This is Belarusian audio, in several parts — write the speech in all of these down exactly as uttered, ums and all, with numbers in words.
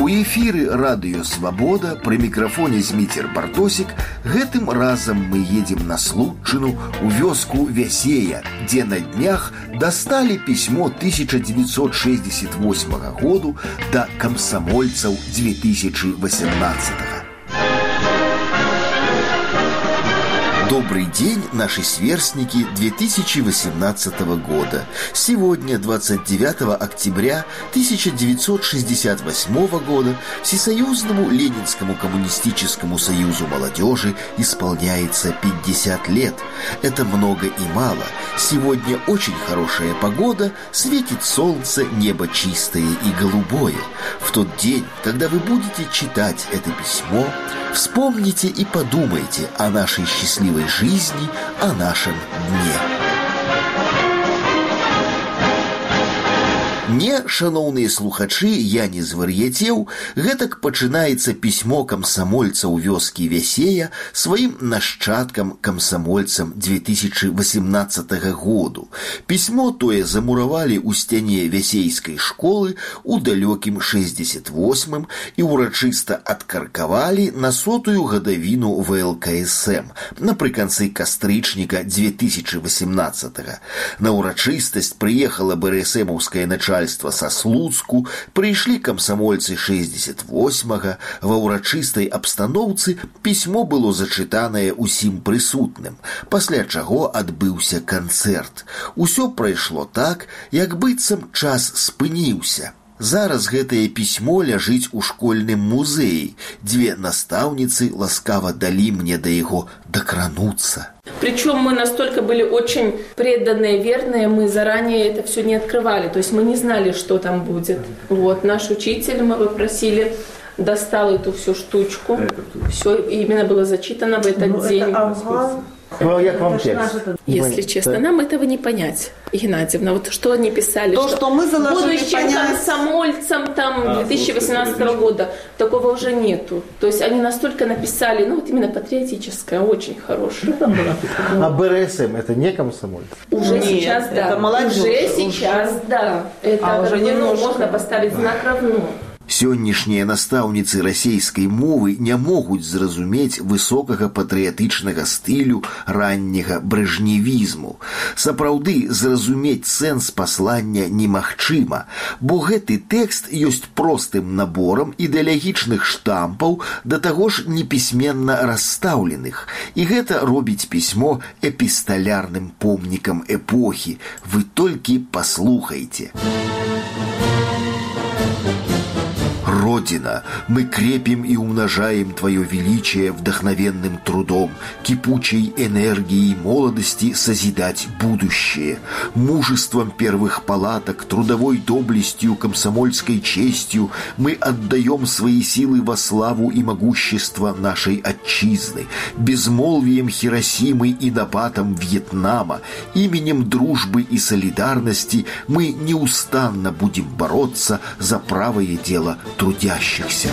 У эфіры радыё «Свабода», пры мікрафоне Зміцер Бартосік. Гэтым разам мы едзем на Случчыну, у вёску Вясея, дзе на днях дасталі пісьмо тысяча девятьсот шестьдесят восьмага году да камсамольцаў две тысячи восемнадцатого. Добрый день, наши сверстники две тысячи восемнадцатого года. Сегодня, двадцать девятого октября тысяча девятьсот шестьдесят восьмого года, Всесоюзному Ленинскому коммунистическому союзу молодежи исполняется пятьдесят лет. Это много и мало. Сегодня очень хорошая погода, светит солнце, небо чистое и голубое. В тот день, когда вы будете читать это письмо, вспомните и подумайте о нашей счастливой жизни, о нашем дне. Не, шановные слухачы, я не звар'яцеў, гэтак пачынаецца пісьмо камсамольцаў вёскі Вясея сваім нашчадкам камсамольцам две тысячи восемнадцатого году. Пісьмо тое замуравалі ў сцяне вясейскай школы ў далёкім шэсцьдзесят восьмым і ўрачыста адкаркавалі на сотую гадавіну вэ эл ка эс эм напрыканцы кастрычніка две тысячи восемнадцатого. На ўрачыстасць прыехала бэ эр эс эмаўскае начальство со Слуцку, прыйшлі камсамольцы шэсцьдесят восьмага, ва ўрачыстай абстаноўцы пісьмо было зачытанае ўсім прысутным, пасля чаго адбыўся канцэрт. Усё прайшло так, як быццам час спыніўся. Зараз гэтае пісьмо ляжыць у школьным музеі. Дзве настаўніцы ласкава далі мне да яго дакрануцца. Причем мы настолько были очень преданные, верные, мы заранее это все не открывали. То есть мы не знали, что там будет. Вот, наш учитель, мы попросили, достал эту всю штучку. Все именно было зачитано в этот ну, день. Это Ну, як вам текст? Если честно, нам этого не понять, Геннадьевна. Вот что они писали, То, что, что мы заложили будущим понять... комсомольцам там, две тысячи восемнадцатого года, такого уже нету. То есть они настолько написали, ну вот именно патриотическое, очень хорошее. А бэ эр эс эм это не комсомольцы? Уже Нет, сейчас, да. Это молодежь. Уже сейчас, да. Это а уже ну, немножко. можно поставить знак равно. Сённяшнія настаўніцы расейскай мовы не могуць зразумець высокага патрыятычнага стылю ранняга брэжневізму. Сапраўды, зразумець сэнс паслання немагчыма, бо гэты тэкст ёсць простым наборам ідэалагічных штампаў, да таго ж непісьменна расстаўленых. І гэта робіць пісьмо эпісталярным помнікам эпохі. Вы толькі паслухайце. Родина, мы крепим и умножаем Твое величие вдохновенным трудом, кипучей энергией молодости созидать будущее, мужеством первых палаток, трудовой доблестью, комсомольской честью мы отдаем свои силы во славу и могущество нашей отчизны, безмолвием Хиросимы и напатом Вьетнама, именем дружбы и солидарности мы неустанно будем бороться за правое дело трудящихся.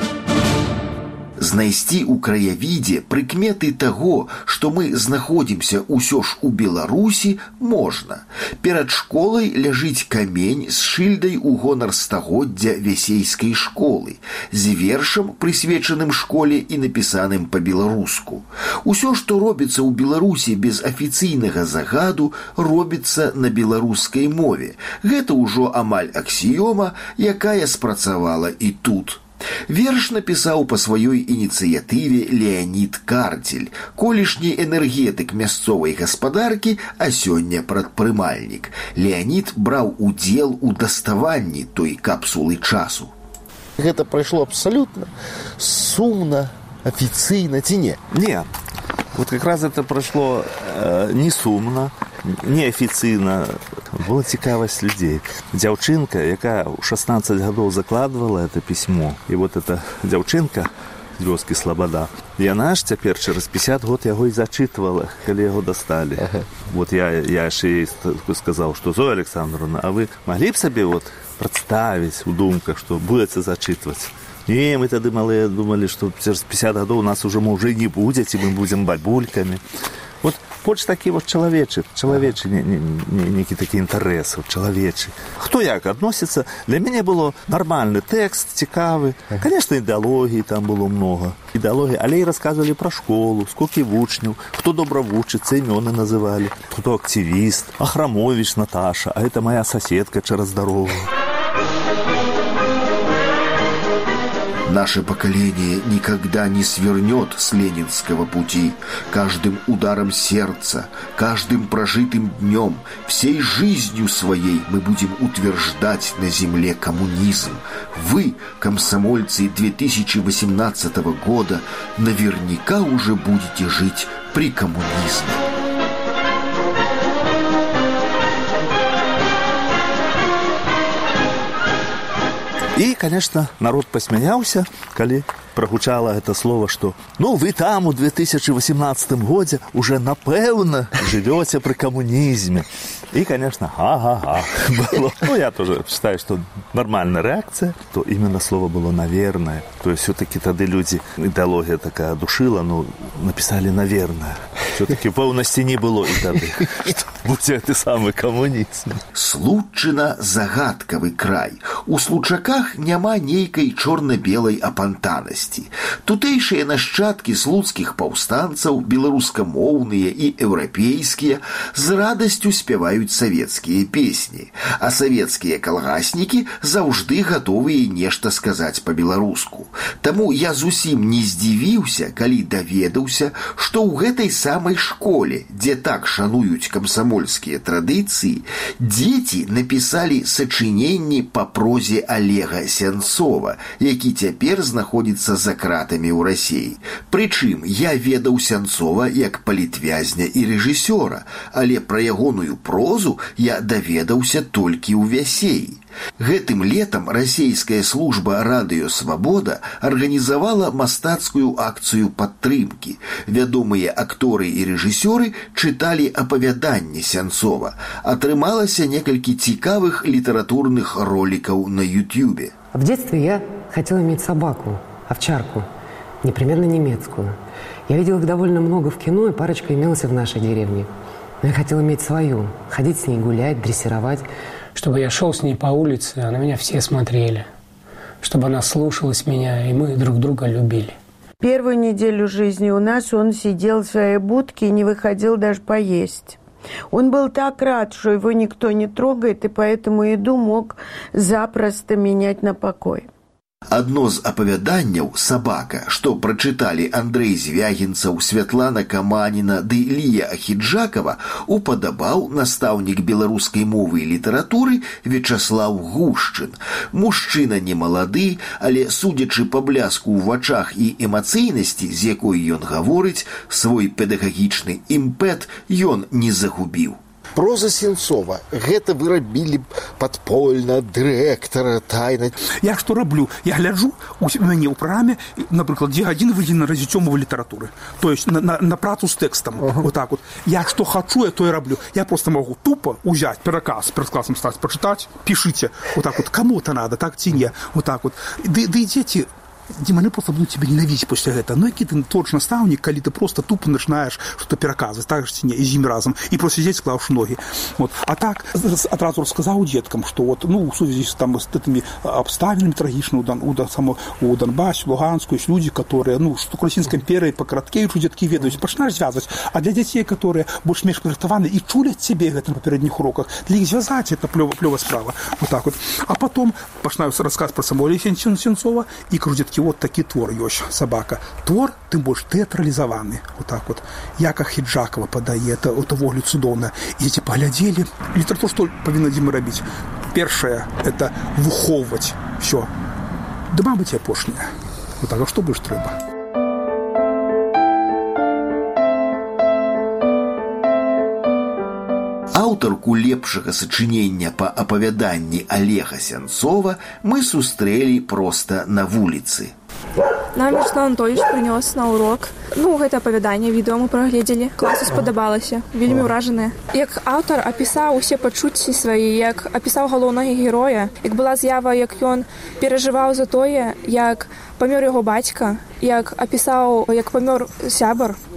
Знайсці ў краявідзе прыкметы таго, што мы знаходзімся ўсё ж у Беларусі, можна. Перад школай ляжыць камень з шыльдай у гонар стагоддзя вясейскай школы, з вершам, прысвечаным школе і напісаным па-беларуску. Усё, што робіцца ў Беларусі без афіцыйнага загаду, робіцца на беларускай мове. Гэта ўжо амаль аксіёма, якая спрацавала і тут. Верш напісаў па сваёй ініцыятыве Леанід Карцель, колішні энергетык мясцовай гаспадаркі, а сёння прадпрымальнік. Леанід браў удзел у даставанні той капсулы часу. Гэта прайшло абсалютна сумна, афіцыйна ці не? Не. Вот как раз это прошло э, не сумно, неафіцыйна. Была цікавасць людзей. Дзяўчынка, якая ў шестнадцать гадоў закладвала это пісьмо, і вот эта дзяўчынка з вёскі Слабада, яна ж цяпер через пятьдесят год яго і зачытвала, калі яго дасталі. Ага. Вот я, я ж ей сказаў, што Зоя Александровна, а вы маглі б сабе вот прадставіць у думках, што будзеце зачытваць? Не, мы тады малыя думалі, што через пятьдесят гадоў нас уже мужэй не будзе, і мы будзем бабулькамі. Вот больш такі вот чалавечы, чалавечы, не, не, не, некі такі інтарэсы, чалавечы. Хто як адносіцца? Для мяне было нармальны тэкст, цікавы. Конечно, ідэалогіі там было много. Ідэалогіі, але і расказвалі пра школу, сколькі вучняў, хто добра вучыцца, імёны называлі, хто актывіст, Ахрамович Наташа, а это моя соседка через дорогу. Наше поколение никогда не свернет с ленинского пути. Каждым ударом сердца, каждым прожитым днем, всей жизнью своей мы будем утверждать на земле коммунизм. Вы, комсомольцы две тысячи восемнадцатого года, наверняка уже будете жить при коммунизме. И, конечно, народ посмеялся, коли прогучало это слово, что ну вы там у две тысячи восемнадцатом году уже напевно живете при коммунизме. И, конечно, ага-га было. Ну, я тоже считаю, что нормальная реакция, то именно слово было «наверное». То есть все-таки тогда люди, идеология такая душила, но написали «наверное». Все-таки полностью не было и тогда, что будь ты самый коммунизм. Случина – загадкавы край. У Случаках няма нейкай чорна-белай апантанасці. Тутэйшыя нашчадкі слуцкіх паўстанцаў, беларускамоўныя і еўрапейскія, з радасцю спяваюць савецкія песні, а савецкія калгаснікі заўжды гатовыя нешта сказаць па-беларуску. Таму я зусім не здзівіўся, калі даведаўся, што ў гэтай самай школе, дзе так шануюць камсамольскія традыцыі, дзеці напісалі сачыненні па прозе Олега Сянцова, які цяпер знаходзіцца за кратамі ў Расіі. Прычым я ведаў Сянцова як палітвязня і рэжысёра, але пра ягоную прозу я даведаўся толькі ў Вясеі. Гэтым летам расійская служба «Радыё Свабода» арганізавала мастацкую акцыю падтрымкі. Вядомыя акторы і рэжысёры чыталі апавяданне Сянцова. Атрымалася некалькі цікавых літаратурных роликаў на Ютьюбе. В детстве я хотела иметь собаку, овчарку, непременно немецкую. Я видел их довольно много в кино, и парочка имелась в нашей деревне. Но я хотела иметь свою, ходить с ней гулять, дрессировать. Чтобы я шел с ней по улице, а на меня все смотрели. Чтобы она слушалась меня, и мы друг друга любили. Первую неделю жизни у нас он сидел в своей будке и не выходил даже поесть. Он был так рад, что его никто не трогает, и поэтому еду мог запросто менять на покой. Адно з апавяданняў «Сабака», што прачыталі Андрэй Звягінцаў, Святлана Каманіна ды Лія Ахіджакава, упадабаў настаўнік беларускай мовы і літаратуры Вячаслаў Гушчын. Мужчына не малады, але, судзячы па бляску ў вачах і эмацыйнасці, з якой ён гаворыць, свой педагагічны імпэт ён не загубіў. Проза Сенцова. Гэта вы рабілі падпольна, дырэктара, тайна. Я што раблю? Я гляджу у мяне ў праграме, напрыклад, дзве гадзіны выдзелены на развіццё мовы літаратуры. То есть на, на, на працу з тэкстам. Uh-huh. Вот так вот. Я што хачу, я то і раблю. Я просто могу тупо узять пераказ перад класам стаць, пачытаць, пішыце. Вот так вот. Кому-то надо, так ці не. Вот так вот. Ды, ды дзеці Диманы просто будут тебя ненавидеть после этого. Ну, який ты творчий наставник, коли ты просто тупо начинаешь что-то переказывать, так же не, и зим разом, и просто сидеть, склавши ноги. Вот. А так, одразу рассказал деткам, что вот, ну, в связи с, там, с этими обставинами трагичными у, Дон, у, само, у Донбассе, Луганску, есть люди, которые, ну, что Российской империи по Короткевичу детки ведают, начинаешь связывать. А для детей, которые больше-меньше подготовлены и чулят себе это на попередних уроках, для их связать это плёвая справа. Вот так вот. А потом начинаю рассказ про самого Олега Сенцова, и кажу, детки, вот такі твор ёсць «Сабака». Твор, тым больш, тэатралізаваны. Вот так вот. Як Ахіджакова падае, это, это вогляд цудоўна. І эти паглядзелі. Літаратура што павінна дзе мы рабіць? Першае – это выхоўваць. Всё. Да мабыць, апошняе. Вот так, а што больш трэба? Аўтарку лепшага сачынення па апавяданні Олега Сянцова мы сустрэлі проста на вуліцы. Нам Вячеслав Анатольевич прынёс на урок. Ну, гэта апавяданне, відэо мы прагледзелі. Класу спадабалася, вельмі ўражаныя. Як аўтар апісаў усе пачуцці свае, як апісаў галоўнага героя, як была з'ява, як ён перажываў за тое, як памёр яго бацька, як апісаў, як памёр сябар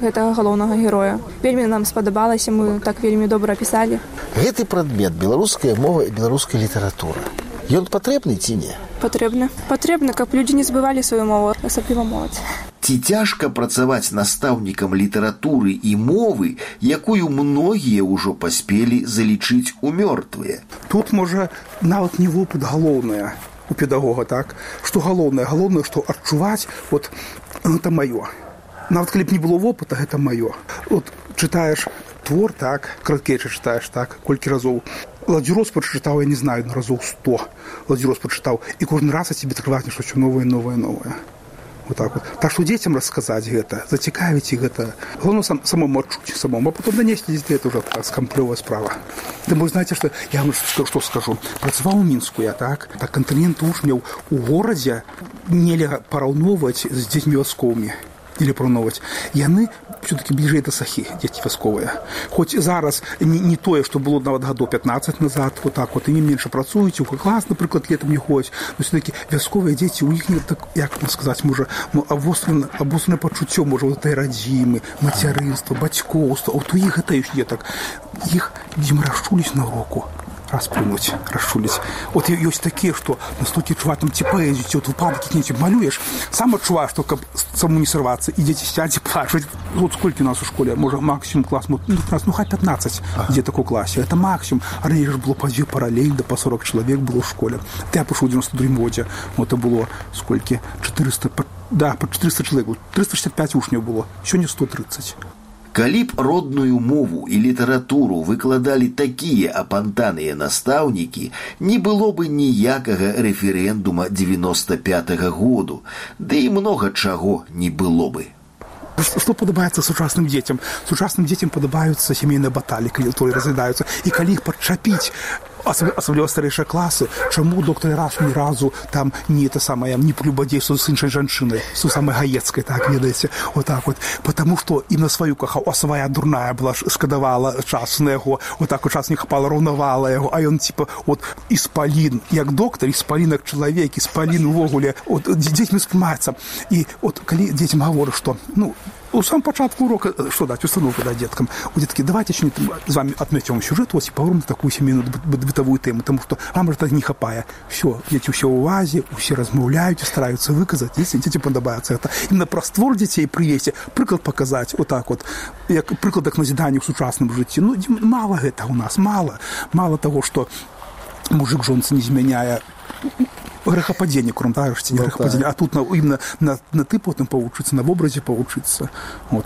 гэтага галоўнага героя. Вельмі нам спадабалася, мы так вельмі добра пісалі. Гэты прадмет беларуская мова і беларуская літаратура. Ён патрэбны ці не? Патрэбны. Патрэбны, каб людзі не забывалі сваю мову, асабліва моладзь. Ці цяжка працаваць настаўнікам літаратуры і мовы, якую многія ўжо паспелі залічыць у мёртвыя? Тут, можа, нават не вопыт галоўнае у педагога, так? Што галоўнае? Галоўнае, што адчуваць, вот, гэта маё. Нават калі б не было вопыта, гэта маё. Вот чытаеш твор, так, Краткевіча чытаеш, так, колькі разоў. Ладзірос прачытаў, я не знаю, на разоў сто. Ладзірос прачытаў, і кожны раз а тебе открываць нешта новае, новае, новае. Вот так вот. Так что детям рассказать это, зацікавить их это. Главное сам, самому отчуть, самому, а потом донести здесь это уже скомплевая справа. Да вы знаете, что я вам что, что скажу. Працаваў у Мінску я, так? Так континент ужняў у горадзе нельга параўноўваць з дзецьмі вясковымі. Или параўноўваць. Яны все-таки ближе до сахі, дзеці вясковыя. Хоць зараз не, не тое, што было нават гадоў пятнаццаць назад, вот так вот, і не менш працуюць, у клас, напрыклад, летом не ходзяць, но все-таки вясковыя дзеці, у іх не так, як вам сказаць, можа, абострана, абострана пачуццё, можа, вот этой радзімы, мацярынства, бацькоўства, вот у іх гэта ёсць не так. Іх, дзе мы расчулись на уроку, расплюнуть, расчулись. Вот есть такие, что настолько чувак, там, типа, поэзию, вот выпадки какие-нибудь малюешь, сам отчуваешь, что как самому не сорваться, и дети сядь и плачут. Вот сколько у нас в школе, может, максимум класс, ну, ну хоть пятнадцать, где такой классе, это максимум. А ранее же было по две параллели, да по сорок человек было в школе. Да я пошел в девяносто другом году, вот это было сколько, четыреста, да, по четыреста человек, триста шестьдесят пять учнев было, сегодня сто тридцать. Калі б родную мову і літаратуру выкладалі такія апантаныя настаўнікі, не было бы ніякага рэферэндума девяносто пятага году, да і многа чаго не было бы. Что падабаецца сучасным дзецям? Сучасным дзецям падабаюцца сямейныя баталіі, которые разглядаюцца, і калі іх падчапіць, асабліва старэйшыя класы, чаму доктор Раш ні разу там не это самое, не прелюбодействовал с іншай жанчынай, с самой Гаецкой, так, ведаеце, вот так вот, потому что і на сваю кахаў, а свая дурная была, шкадавала час на яго, вот так вот час не хапала, раўнавала яго, а ён, типа, вот, іспалін, як доктор, іспалін як чалавек, іспалін увогуле, вот, дзецьмі спрымаецца, і вот, калі дзецям гаворыш, што, ну, у самом початку урока, что дать, установку дать деткам. У детки, давайте еще с вами отметим сюжет, вот, и поговорим на такую семейную бытовую тему, потому что вам же так не хапая. Все, дети все в увазе, все размовляют, стараются выказать, если дети подобаются это. Именно про створ детей привести, приклад показать, вот так вот, як приклад к назиданию в сучасном житті. Ну, мало это у нас, мало. Мало того, что мужик жонца не изменяя, грехопадение, кроме того, что не ну, грехопадение, а тут на, именно на, на ты потом поучиться, на в образе поучиться. Вот.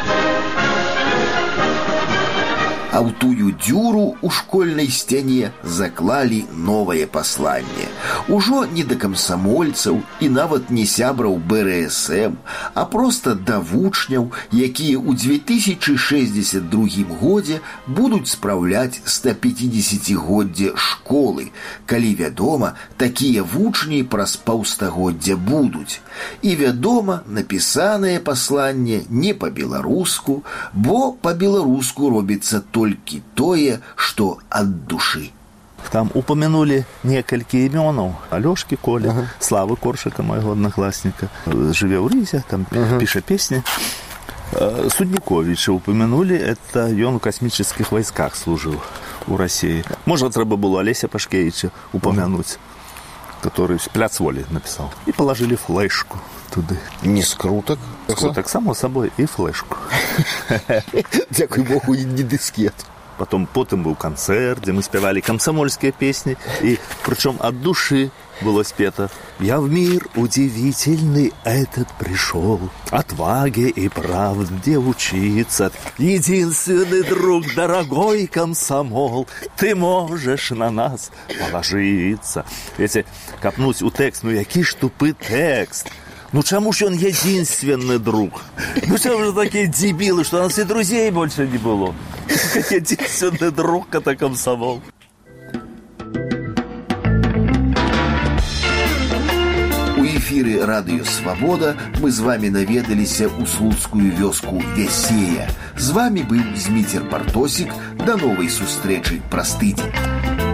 А ў тую дзюру ў школьнай сцяне заклалі новае пасланне. Ужо не да камсамольцаў і нават не сябраў бэ эр эс эм, а проста да вучняў, якія ў две тысячи шестьдесят другім годзе будуць спраўляць стапяцідзесяцігоддзе школы, калі, вядома, такія вучні праз паўстагоддзя будуць. І, вядома, напісанае пасланне не па-беларуску, бо па-беларуску робіцца то только тое, что от души. Там упомянули некалькі именов. Алёшки Коли, ага. Славы Коршика, моего одноклассника. Живе в Ризе, там ага. Пишет песни. Судниковича упомянули, это он в космических войсках служил у России. Может, треба было Олеся Пашкевича упомянуть, ага. который «Пляц воли» написал. И положили флешку туды. Не скруток? Скруток, само собой, и флешку. Дякую Богу, не дискет. Потом, потом был концерт, где мы спевали комсомольские песни, и причем от души было спето. «Я в мир удивительный этот пришел, отваге и правде учиться. Единственный друг, дорогой комсомол, ты можешь на нас положиться». Если копнуть у текст, ну який ж тупый текст. Ну, чему ж он единственный друг? Ну, чему же такие дебилы, что у нас и друзей больше не было? Единственный друг — это комсомол. У эфире «Радио Свобода» мы с вами наведаліся ў слуцкую вёску Вясея. С вами был Зміцер Бартосік. До новой сустрэчы праз тыдзень.